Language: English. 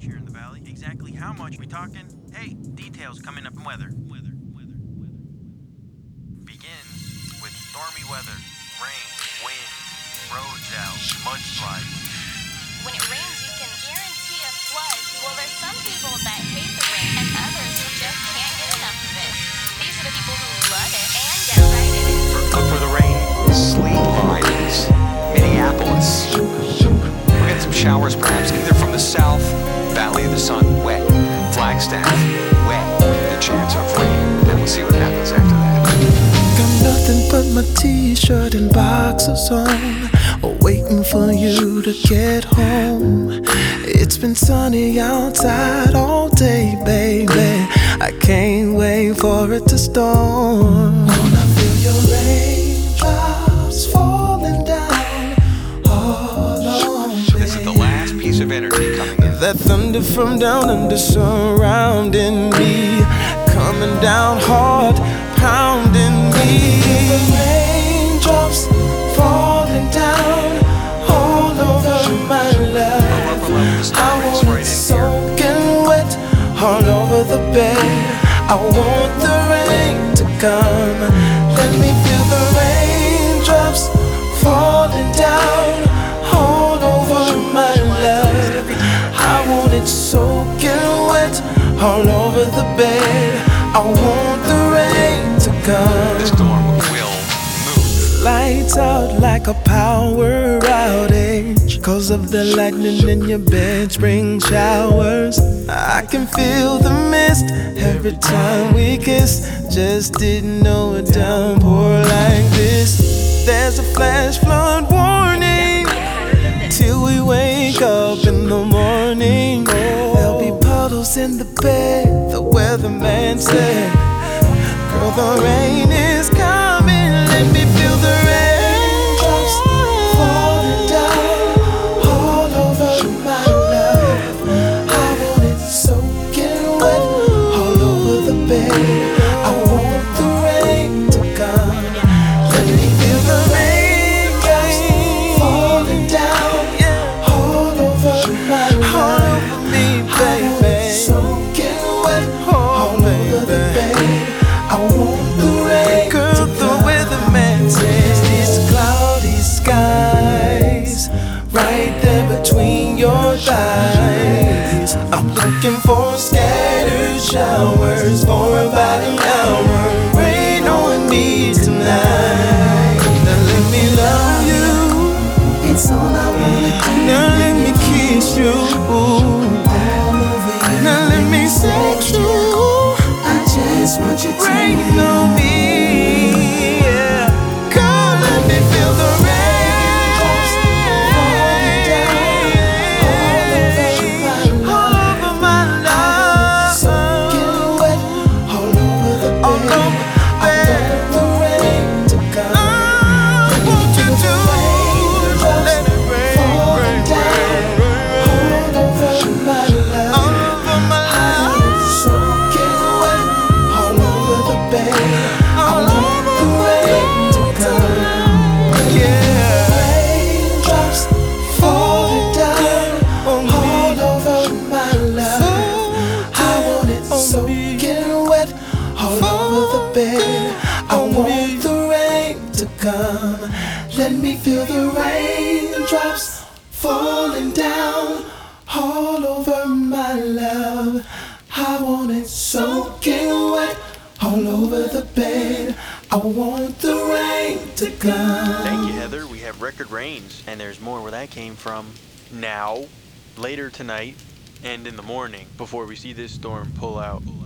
much here in the valley. Exactly how much we talking? Hey, details coming up in weather. Begins with stormy weather, rain, wind, roads out, mudslides. When it rains, you can guarantee a flood. Well, there's some people that hate the rain and others who just can't get enough of it. These are the people who love it and get right in it. Look for the rain. Sleet lines. Minneapolis. We're getting some showers perhaps either from the south, Valley of the Sun, wet. Flagstaff, wet. The chance of rain. Then we'll see what happens after that. Got nothing but my t-shirt and boxers on, waiting for you to get home. It's been sunny outside all day, baby. I can't wait for it to storm. Wanna feel your raindrops falling down all on me. This is the last piece of energy coming in. That thunder from down under surrounding me, coming down hard, pounding me. Raindrops falling down all over my life. I want it soaking wet all over the bed. I want the rain to come. Let me feel the raindrops falling down all over my life. I want it soaking wet all over the bed. I want the rain to come. The storm will move. Lights out like a power outage, 'cause of the lightning in your bed, spring showers. I can feel the mist every time we kiss. Just didn't know a downpour like this. There's a flash flood warning till we wake up in the morning. There'll be puddles in the bed, the weatherman said. Girl, the rain is coming. Let me feel the raindrops falling down all over my life. I want it soaking wet all over the bed. I want the rain to come. Let me feel the raindrops falling down all over my life. All over me, baby. I want it soaking wet all over the bed. I want the rain. Girl, the weatherman says these cloudy skies right there between your thighs. I'm looking for scattered showers for about an hour. Rain on me tonight. Now let me love you. It's all I wanna do. Now let me kiss you. Now let me sex you. I just want you to rain on me, yeah. Come, let me feel the rain all over my life. Soaking wet all over the bed. I want the rain to come. I want you to let it rain falling down all over my life. All over my life. Soaking wet all over the bed. I want the rain to come. Yeah. Raindrops falling down all over my life. I want it soaking wet all over the bed. I want the rain to come. Let me feel the raindrops falling down all over my love. I want it soaking wet all over the bed. I want the rain to come. Thank you, Heather. We have record rains, and there's more where that came from now, later tonight, and in the morning before we see this storm pull out.